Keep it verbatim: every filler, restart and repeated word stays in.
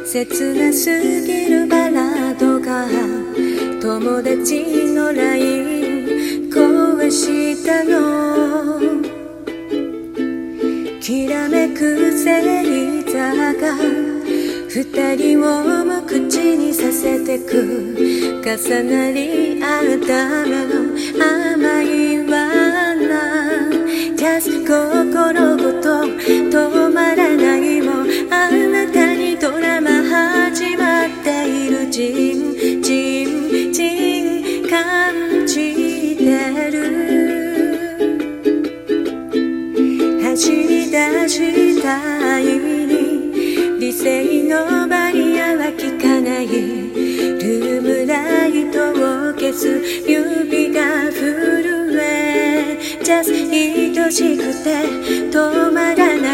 切なすぎるバラードが友達の ライン 壊したの。きらめく星座が二人をも口にさせてく。重なり合うための甘い罠。 Just 心ごと止まらないもあなたにドラマ始まっている。じんじんじん感じてる。走り出したい理性のバリアは効かない。ルームライトを消す指が震え Just 愛しくて止まらない